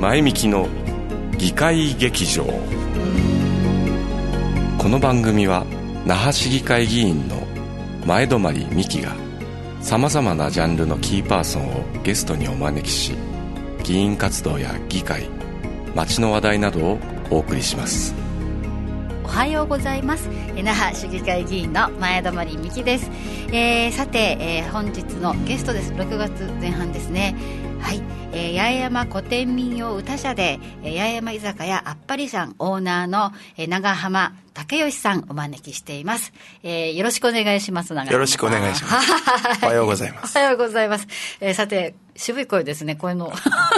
前みきの議会劇場。この番組は那覇市議会議員の前泊美希がさまざまなジャンルのキーパーソンをゲストにお招きし、議員活動や議会、街の話題などをお送りします。 おはようございます。那覇市議会議員の前泊美希です。さて、本日のゲストです。6月前半ですね。はい、八重山古典民謡歌社で八重山居酒屋あっぱりさんオーナーの長浜武義さんお招きしています。よろしくお願いします。長浜さん、 よろしくお願いします。おはようございます。 おはようございます。さて、渋い声ですね、声の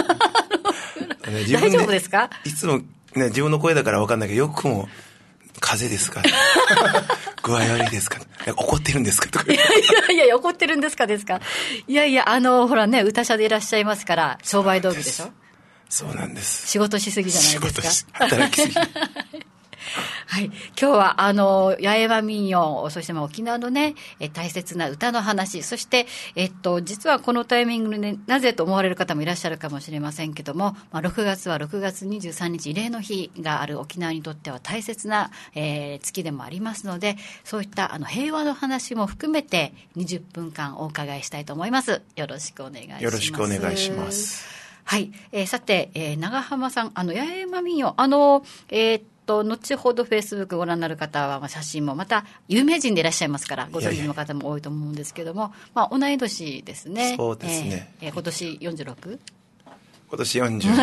大丈夫ですか？ いつもね、自分の声だから分かんないけど、よくも風邪ですか具合悪いですか、怒ってるんですかとか。 いや怒ってるんですかですか。いやいや、ほらね、歌社でいらっしゃいますから商売道具でしょ。 そうなんです。 仕事しすぎじゃないですか。 働きすぎはい、今日は八重山民謡、そして沖縄のね、大切な歌の話、そして、実はこのタイミングで、ね、なぜと思われる方もいらっしゃるかもしれませんけども、6月は6月23日慰霊の日がある沖縄にとっては大切な、月でもありますので、そういった平和の話も含めて20分間お伺いしたいと思います。よろしくお願いします。 よろしくお願いします。 はい、さて、長浜さん、八重山民謡、後ほどフェイスブックご覧になる方は写真もまた有名人でいらっしゃいますからご存知の方も多いと思うんですけども、同い年ですね。 そうですね。 今年 46？ 今年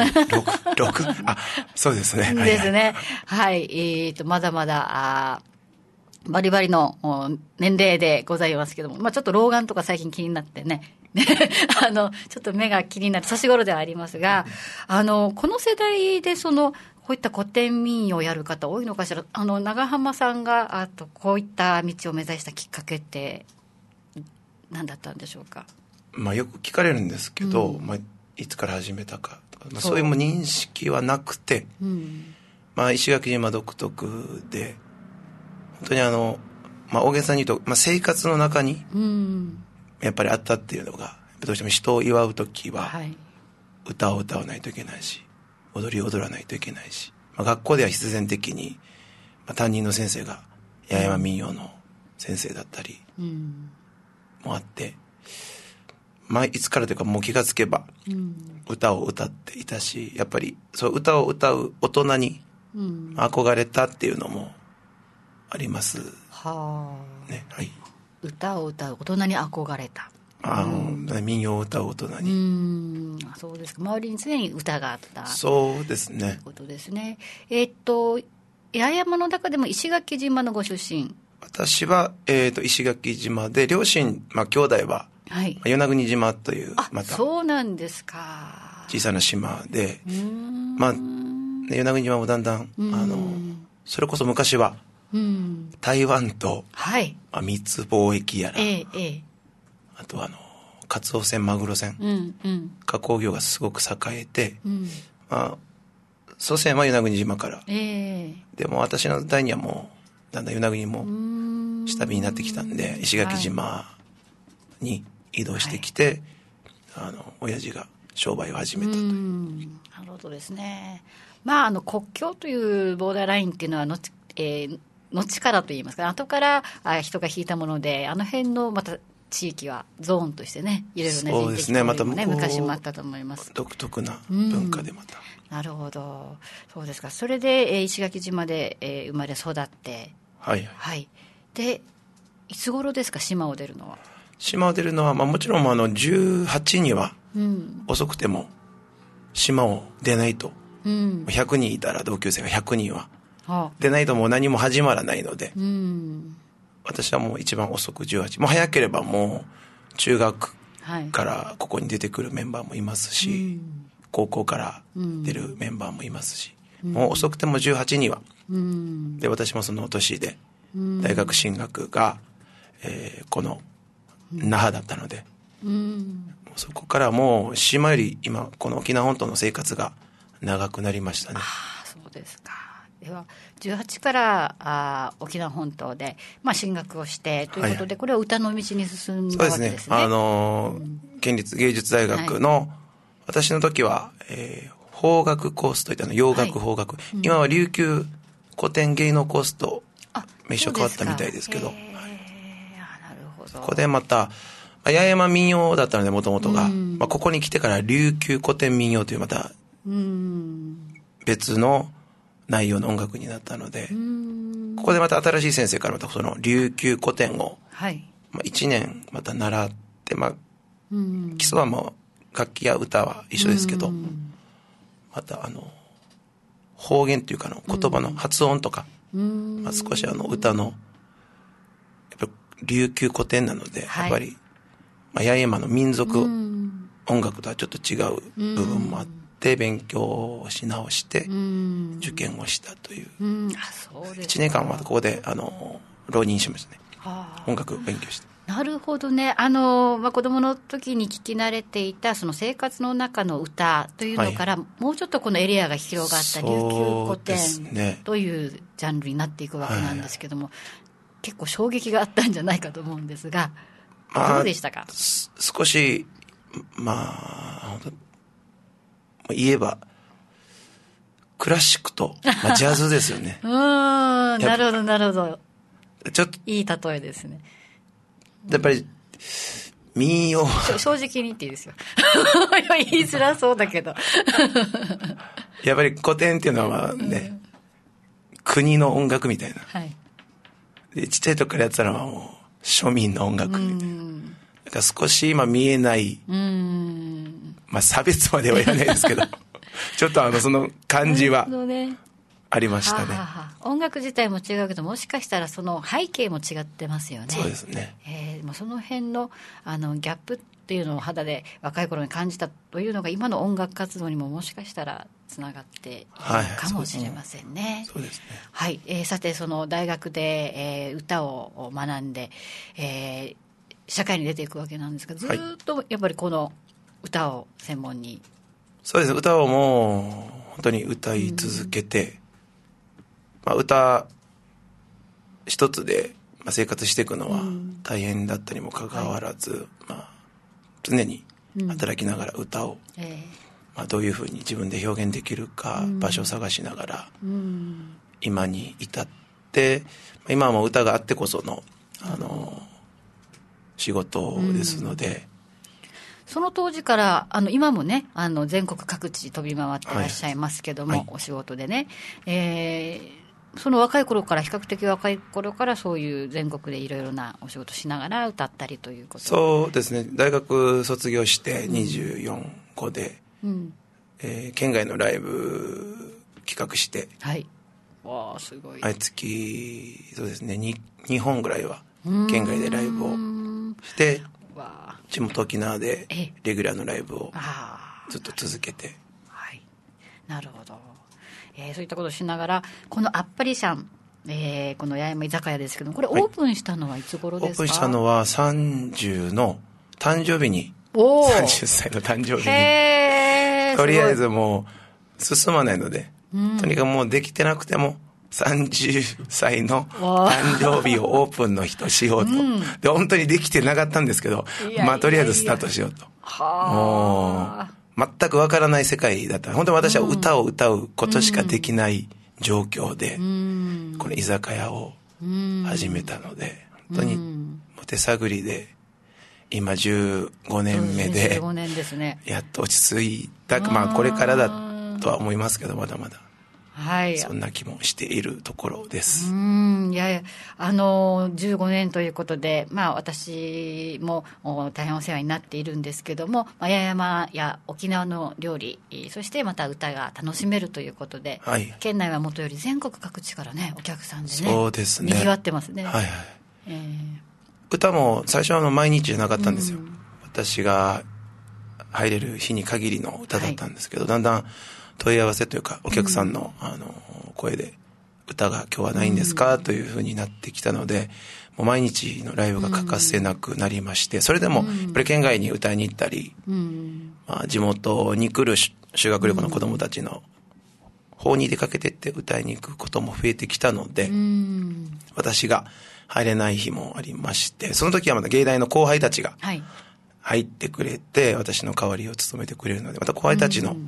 46あ、そうですね。 ですね。はい、まだまだバリバリの年齢でございますけども、ちょっと老眼とか最近気になってねちょっと目が気になる年頃ではありますが、この世代でこういった古典民謡をやる方多いのかしら。長浜さんがこういった道を目指したきっかけって何だったんでしょうか？ よく聞かれるんですけど、いつから始めたかとか、そういう認識はなくて、石垣島独特で本当に大げさに言うと、生活の中にやっぱりあったっていうのが、どうしても人を祝うときは歌を歌わないといけないし、踊りを踊らないといけないし、学校では必然的に、担任の先生が八重山民謡の先生だったりもあって、いつからというかもう気がつけば歌を歌っていたし、やっぱりそう歌を歌う大人に憧れたっていうのもありますね。はい、 歌を歌う大人に憧れた。 民謡を歌う大人に。 そうですか。周りに常に歌があった。 そうですね。 ということですね。八重山の中でも石垣島のご出身。 私は、石垣島で、両親、兄弟は、与那国島という、またそうなんですか。 小さな島で、与那国島もだんだん、それこそ昔は、台湾と、密貿易やら、あとカツオ船、マグロ船、加工業がすごく栄えて、祖先は与那国島から、でも私の代にはもうだんだん与那国も下火になってきたんで、石垣島に移動してきて、親父が商売を始めたという。 なるほどですね。国境というボーダーラインっていうのは後からといいますか、後から人が引いたもので、辺のまた地域はゾーンとしてね、いろいろな人的交流もね、昔もあったと思います。 独特な文化でまた。 なるほど。そうですか。それで、石垣島で、生まれ育って。で、いつ頃ですか、島を出るのは？ 島を出るのは、もちろん18には、遅くても島を出ないと、100人いたら同級生が100人は出ないともう何も始まらないので、私はもう一番遅く18、もう早ければもう中学からここに出てくるメンバーもいますし、高校から出るメンバーもいますし、もう遅くても18には、で私もその年で大学進学が、この那覇だったので、そこからもう島より今この沖縄本島の生活が長くなりましたね。 そうですか。では18から沖縄本島で、進学をしてということで、これは歌の道に進んだわけですね。 県立芸術大学の、私の時は、 邦楽コースといった洋楽邦楽、今は琉球古典芸能コースと名称変わったみたいですけど、 なるほど。 ここでまた八重山民謡だったので、もともとが、ここに来てから琉球古典民謡というまた別の内容の音楽になったので、ここでまた新しい先生からまたその琉球古典を1年また習って、基礎はもう楽器や歌は一緒ですけど、また方言というか言葉の発音とか、少し歌のやっぱ琉球古典なので、やっぱり八重山の民族音楽とはちょっと違う部分もあって、勉強をし直して受験をしたという、1年間はここで浪人しましたね。音楽勉強して。 なるほどね。子供の時に聞き慣れていたその生活の中の歌というのから、もうちょっとこのエリアが広がった琉球古典というジャンルになっていくわけなんですけども、結構衝撃があったんじゃないかと思うんですが、どうでしたか？ 少し言えばクラシックと、ジャズですよね。 なるほどなるほど。 ちょっといい例えですね。 やっぱり民謡正直に言っていいですよ。言いづらそうだけど。 やっぱり古典っていうのはね、国の音楽みたいな。でちっちゃい時からやってたのはもう庶民の音楽みたいな。だから少し今見えない、差別までは言わないですけど、ちょっとその感じはありましたね。 音楽自体も違うけど、もしかしたらその背景も違ってますよね。 そうですね。 その辺のギャップっていうのを肌で若い頃に感じたというのが、今の音楽活動にももしかしたらつながっているかもしれませんね。 そうですね。 はい。さて、その大学で、歌を学んで、社会に出ていくわけなんですが、ずっとやっぱりこの歌を専門に。 そうです。歌をもう本当に歌い続けて、歌一つで生活していくのは大変だったにもかかわらず、常に働きながら歌を、どういうふうに自分で表現できるか、場所を探しながら、今に至って、今はもう歌があってこその、仕事ですので、 その当時から今もね、全国各地飛び回ってらっしゃいますけども、お仕事でね、その若い頃から、比較的若い頃からそういう全国でいろいろなお仕事しながら歌ったりということ。 そうですね。大学卒業して24、5で、県外のライブ企画して、 わあ、すごい。 毎月そうですね、2本ぐらいは県外でライブをして、地元沖縄でレギュラーのライブをずっと続けて。 なるほど。そういったことをしながら、このアッパリシャン、この八重山居酒屋ですけど、これオープンしたのはいつ頃ですか？ オープンしたのは30の誕生日に、30歳の誕生日に、とりあえずもう進まないので、とにかくもうできてなくても30歳の誕生日をオープンの日としようと、で本当にできてなかったんですけど、とりあえずスタートしようと。もう全くわからない世界だった。本当に私は歌を歌うことしかできない状況で、この居酒屋を始めたので、本当に手探りで、今15年目で、 15年ですね。 やっと落ち着いた。これからだとは思いますけど、まだまだ。そんな気もしているところです。 15年ということで、私も大変お世話になっているんですけども、八重山や沖縄の料理、そしてまた歌が楽しめるということで、県内はもとより全国各地からね、お客さんでね、 そうですね、 賑わってますね。 歌も最初は毎日じゃなかったんですよ。私が入れる日に限りの歌だったんですけど、だんだん問い合わせというか、お客さんの、声で、歌が今日はないんですか、というふうになってきたので、もう毎日のライブが欠かせなくなりまして、それでもやっぱり県外に歌いに行ったり、地元に来る修学旅行の子どもたちの方に出かけてって歌いに行くことも増えてきたので、私が入れない日もありまして、その時はまた芸大の後輩たちが入ってくれて、私の代わりを務めてくれるので、また後輩たちの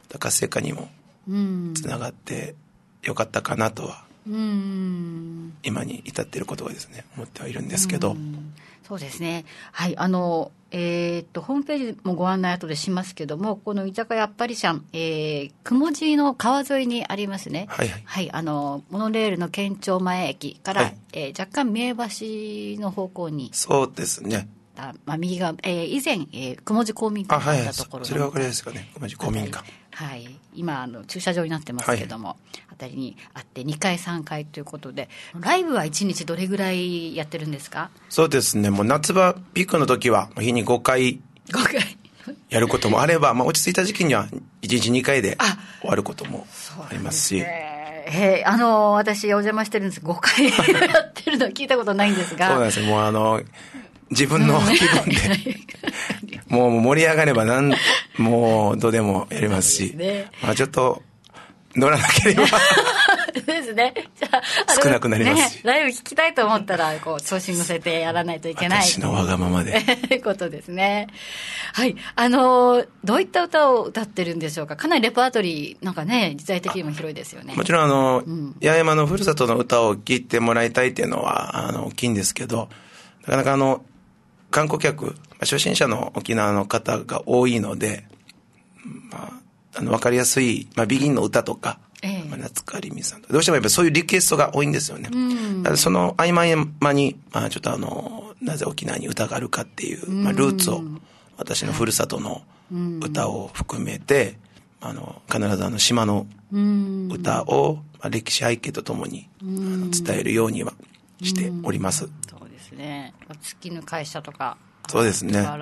活性化にもつながってよかったかなとは、今に至っていることがですね、思ってはいるんですけど。 そうですね。はい、ホームページもご案内後でしますけども、この居酒屋パリシャン、雲寺の川沿いにありますね。 はいはい。 はい、モノレールの県庁前駅から、 はい、 若干三重橋の方向に。 そうですね。 右側、以前、雲寺公民館があったところ、 それが分かりやすいですかね、雲寺公民館。 はい、今駐車場になってますけども、あたりにあって2階3階ということで、ライブは1日どれぐらいやってるんですか？ そうですね、もう夏場ピークの時は日に5回やることもあれば、落ち着いた時期には1日2回で終わることもありますし。 私お邪魔してるんです。5回やってるの聞いたことないんですが。 そうなんですよ。もう自分の気分でもう盛り上がればもうどうでもやりますし、ね、ちょっと乗らなければですね。じゃあ少なくなりますし、 ライブ聞きたいと思ったら調子に乗せてやらないといけない。 私のわがままでということですね。はい。どういった歌を歌ってるんでしょうか。かなりレパートリーなんかね、時代的にも広いですよね。 もちろん八重山のふるさとの歌を聴いてもらいたいっていうのは大きいんですけど、なかなか観光客、初心者の沖縄の方が多いので、分かりやすい、ビギンの歌とか、夏川りみさんとか、どうしてもやっぱりそういうリクエストが多いんですよね。その合間合間に、ちょっとなぜ沖縄に歌があるかっていう、ルーツを、私のふるさとの歌を含めて、必ず島の歌を、歴史背景とともに伝えるようにはしております。 そうですね。月の会社とか。 そうですね。 から、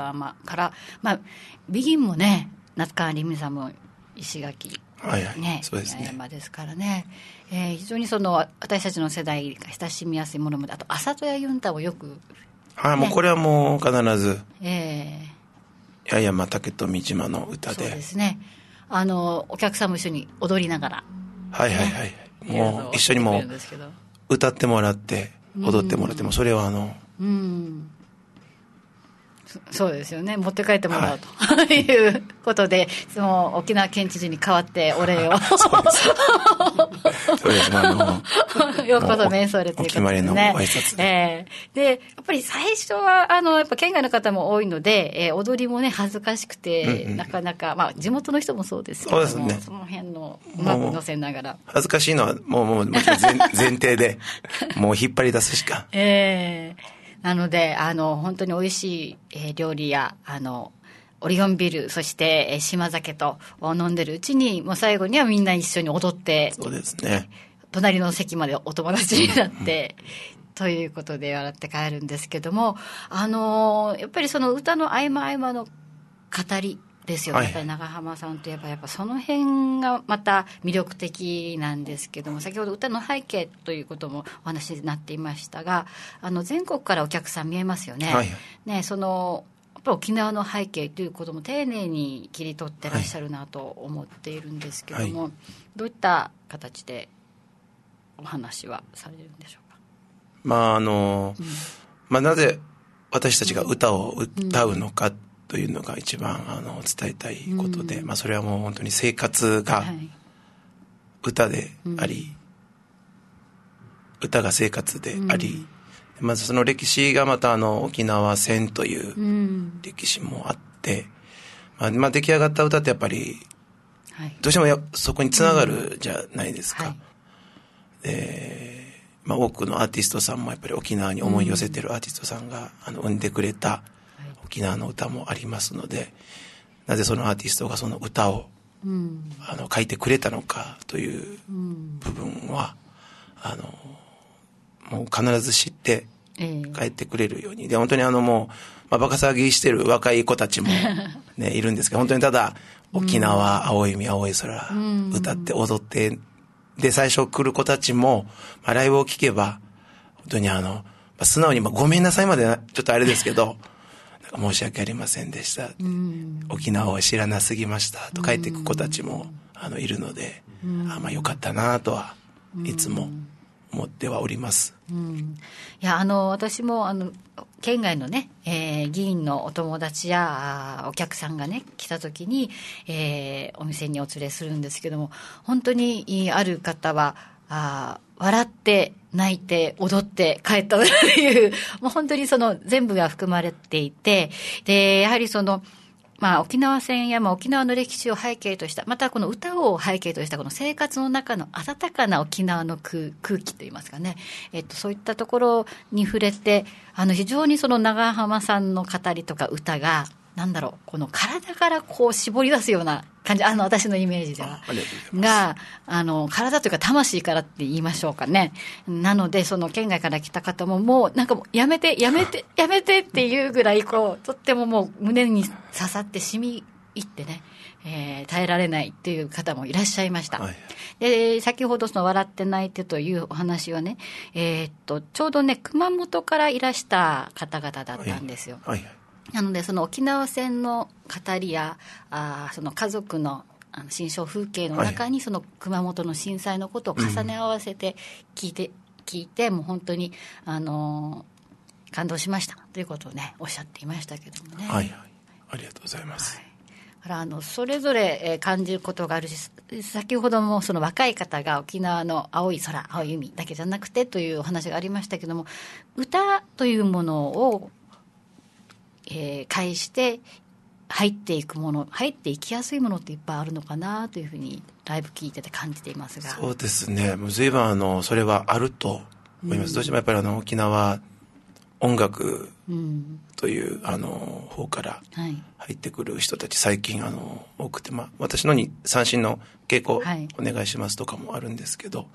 ビギンもね、夏川りみさんも石垣、 そうですね。 山ですからね。非常に私たちの世代が親しみやすいものも、あと、朝戸屋ユンタをよく。 はい、もうこれはもう必ず。八重山竹富島の歌で。 そうですね。お客さんも一緒に踊りながら。 もう一緒にも歌ってもらって、踊ってもらっても、それはそうですよね。持って帰ってもらうと、いうことで、その沖縄県知事に代わってお礼を。 そうです。 ようこそメンソーレということですね。お決まりのご挨拶で。で、やっぱり最初は、やっぱ県外の方も多いので、踊りもね、恥ずかしくて、なかなか、地元の人もそうですけども、そうですね。その辺のうまく乗せながら。 恥ずかしいのは、もちろん前提で、もう引っ張り出すしか。 なので、本当に美味しい、料理や、オリオンビール、そして、島酒と飲んでるうちに、もう最後にはみんな一緒に踊って、 そうですね。 隣の席までお友達になって、ということで笑って帰るんですけども、やっぱりその歌の合間合間の語りですよね。やっぱり長浜さんといえば、やっぱその辺がまた魅力的なんですけども、先ほど歌の背景ということもお話になっていましたが、全国からお客さん見えますよね。やっぱり沖縄の背景ということも丁寧に切り取ってらっしゃるなと思っているんですけども、どういった形でお話はされるんでしょうか。なぜ私たちが歌を歌うのかというのが一番伝えたいことで、それはもう本当に生活が歌であり、歌が生活であり、まずその歴史がまた沖縄戦という歴史もあって、出来上がった歌ってやっぱりどうしてもそこにつながるじゃないですか。多くのアーティストさんもやっぱり沖縄に思い寄せてるアーティストさんが生んでくれた沖縄の歌もありますので、なぜそのアーティストがその歌を、書いてくれたのかという部分は、もう必ず知って帰ってくれるように。で、本当にもう、バカ騒ぎしてる若い子たちもね、いるんですけど、本当にただ、沖縄、青い海、青い空、歌って踊って、で、最初来る子たちも、ライブを聴けば、本当に素直に、ごめんなさいまでちょっとあれですけど、申し訳ありませんでした。沖縄を知らなすぎました。と帰っていく子たちも、いるので、よかったなとは、いつも思ってはおります。 いや、私も県外のね、議員のお友達やお客さんがね来た時に、お店にお連れするんですけども、本当にある方は笑って泣いて踊って帰ったというもう本当にその全部が含まれていて、でやはりその沖縄戦や沖縄の歴史を背景とした、またこの歌を背景としたこの生活の中の温かな沖縄の空気といいますかね、そういったところに触れて、非常にその長浜さんの語りとか歌がこの体からこう絞り出すような感じ、私のイメージではが体というか魂からって言いましょうかね。なのでその県外から来た方ももうもうやめてっていうぐらいとってももう胸に刺さって染み入ってね、耐えられないっていう方もいらっしゃいました。で先ほどその笑って泣いてというお話はね、ちょうどね熊本からいらした方々だったんですよ。なのでその沖縄戦の語りやその家族の心象風景の中にその熊本の震災のことを重ね合わせて聞いてもう本当に感動しましたということをねおっしゃっていましたけどもね。 ありがとうございます。 それぞれ感じることがあるし、先ほどもその若い方が沖縄の青い空青い海だけじゃなくてというお話がありましたけども、歌というものを介して入っていきやすいものっていっぱいあるのかなというふうにライブ聞いてて感じていますが。 そうですね、もう随分それはあると思います。どうしてもやっぱり沖縄音楽という方から入ってくる人たち最近多くて、私のに三線の稽古お願いしますとかもあるんですけど、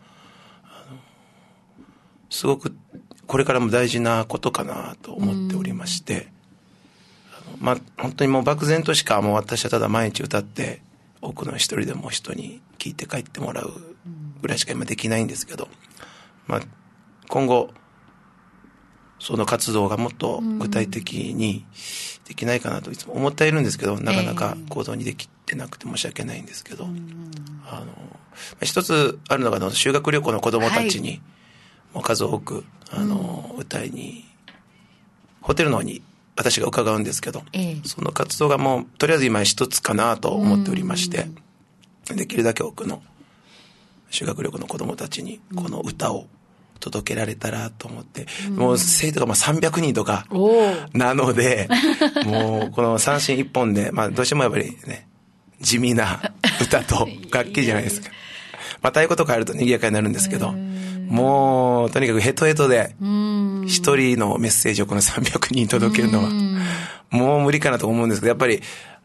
すごくこれからも大事なことかなと思っておりまして、本当にもう漠然としかもう私はただ毎日歌って多くの一人でも人に聞いて帰ってもらうぐらいしか今できないんですけど、今後その活動がもっと具体的にできないかなといつも思っているんですけど、なかなか行動にできてなくて申し訳ないんですけど、一つあるのが修学旅行の子どもたちにもう数多く歌いにホテルの方に私が伺うんですけど、その活動がもうとりあえず今一つかなと思っておりまして、できるだけ多くの修学旅行の子どもたちにこの歌を届けられたらと思って、もう生徒が300人とかなので、もうこの三線一本で、どうしてもやっぱりね地味な歌と楽器じゃないですか。太鼓とかやると賑やかになるんですけど、もうとにかくヘトヘトで一人のメッセージをこの300人届けるのはもう無理かなと思うんですけど、やっぱり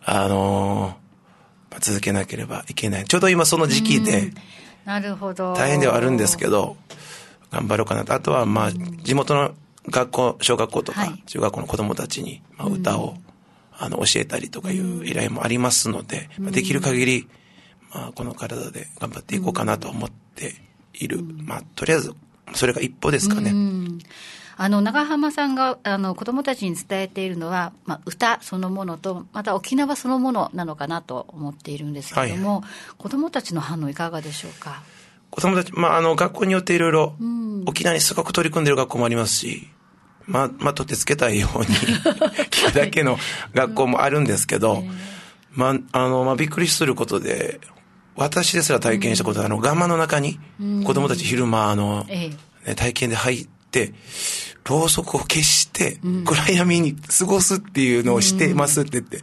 続けなければいけない。ちょうど今その時期で大変ではあるんですけど頑張ろうかなと。あとは地元の学校、小学校とか中学校の子どもたちに歌を教えたりとかいう依頼もありますので、できる限りこの体で頑張っていこうかなと思っている。とりあえずそれが一歩ですかね。 長浜さんが子どもたちに伝えているのは、歌そのものとまた沖縄そのものなのかなと思っているんですけれども、子どもたちの反応いかがでしょうか。 子どもたち、学校によっていろいろ沖縄にすごく取り組んでる学校もありますし、取ってつけたいように聞くだけの学校もあるんですけど、びっくりすることで、私ですら体験したことはガマの中に子どもたち昼間体験で入ってろうそくを消して暗闇に過ごすっていうのをしてますって言って、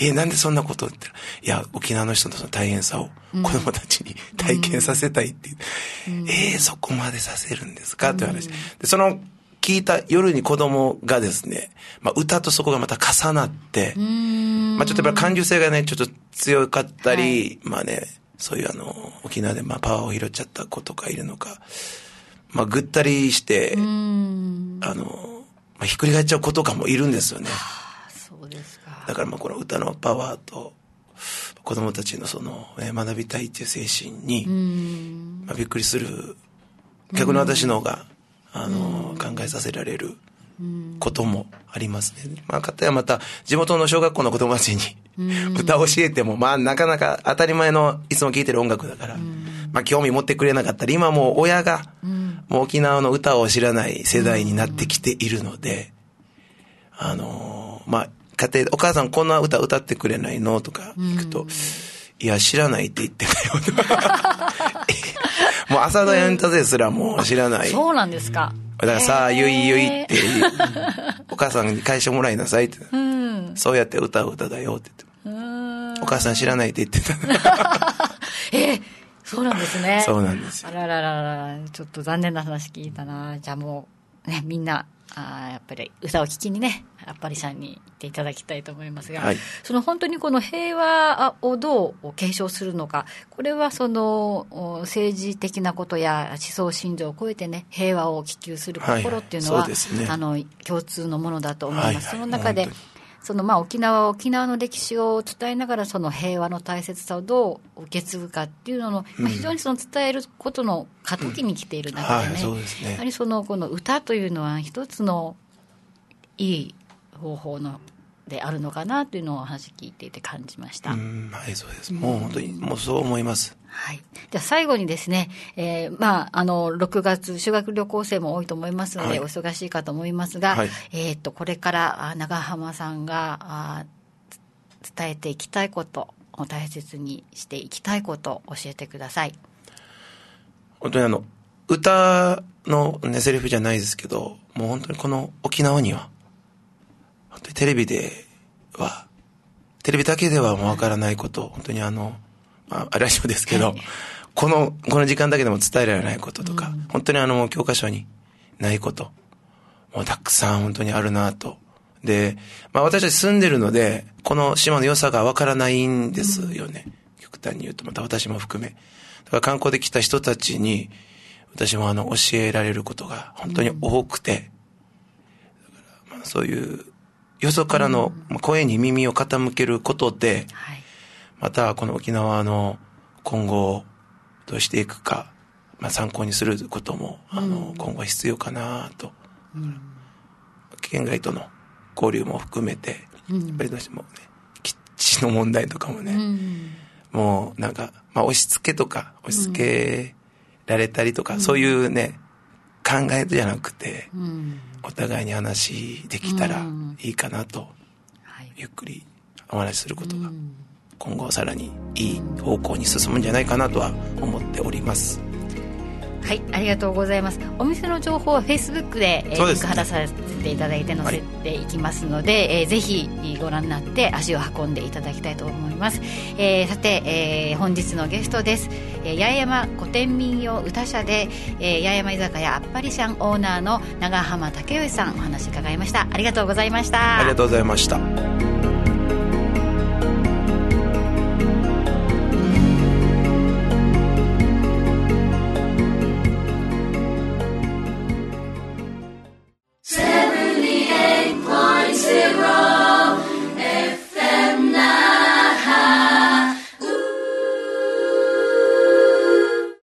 なんでそんなことって言ったら、いや沖縄の人のその大変さを子どもたちに体験させたいっていう、そこまでさせるんですかっていう話で、その聞いた夜に子供がですね、歌とそこがまた重なって、ちょっとやっぱり感受性がねちょっと強かったり、そういう沖縄でパワーを拾っちゃった子とかいるのか、ぐったりしてひっくり返っちゃう子とかもいるんですよね。 そうですか。 だからこの歌のパワーと子供たちのその、学びたいっていう精神にびっくりする、逆に私の方が考えさせられることもありますね。かたやまた地元の小学校の子供たちに歌を教えてもなかなか当たり前のいつも聴いてる音楽だから、興味持ってくれなかったり、今もう親がもう沖縄の歌を知らない世代になってきているので、まあ、家庭でお母さんこんな歌歌ってくれないのとか聞くと、いや知らないって言ってたよもう朝ドヤンタゼすらもう知らない。 そうなんですか。 だからさあゆいゆいってお母さんに返してもらいなさいって、そうやって歌う歌だよって言って、お母さん知らないって言ってたそうなんですね。 そうなんですよ。 あらららら、ちょっと残念な話聞いたな。じゃあもうね、みんなやっぱり歌を聴きにね、あっぱりさんに行っていただきたいと思いますが、はい、その本当にこの平和をどう継承するのか、これはその政治的なことや思想信条を超えてね、平和を希求する心っていうのは、はいはいね、共通のものだと思います。はいはい、その中でその沖縄の歴史を伝えながら、その平和の大切さをどう受け継ぐかっていうのの、非常にその伝えることの過渡期に来ている中でね、そうですね、やはりこの歌というのは一つのいい方法であるのかなというのをお話聞いていて感じました。 はい、そうです。もう本当にもうそう思います。 はい。じゃあ最後にですね、6月修学旅行生も多いと思いますので、はい、お忙しいかと思いますが、はい、これから長浜さんが伝えていきたいことを大切にしていきたいことを教えてください。 本当に歌の、ね、セリフじゃないですけど、もう本当にこの沖縄には本当にテレビだけではもうわからないこと、本当にラジオですけど、はい、この時間だけでも伝えられないこととか、本当に教科書にないこと、もうたくさん本当にあるなと。で、私たち住んでるので、この島の良さがわからないんですよね。極端に言うと、また私も含め。だから観光で来た人たちに、私も教えられることが本当に多くて、だからそういうよそからの声に耳を傾けることで、またこの沖縄の今後どうしていくか、参考にすることも今後必要かなと、県外との交流も含めて、やっぱりどうしてもね、基地の問題とかもね、もうなんか、押し付けられたりとか、そういうね、考えじゃなくて、お互いに話できたらいいかなと、ゆっくりお話しすることが今後さらにいい方向に進むんじゃないかなとは思っております。 はい、ありがとうございます。お店の情報は Facebook でリンク貼らさせていただいて載せていきますので、ぜひご覧になって足を運んでいただきたいと思います。さて、本日のゲストです。八重山古典民謡歌社で、八重山居酒屋あっぱりしゃんオーナーの長浜武義さん、お話伺いました。ありがとうございました。 ありがとうございました。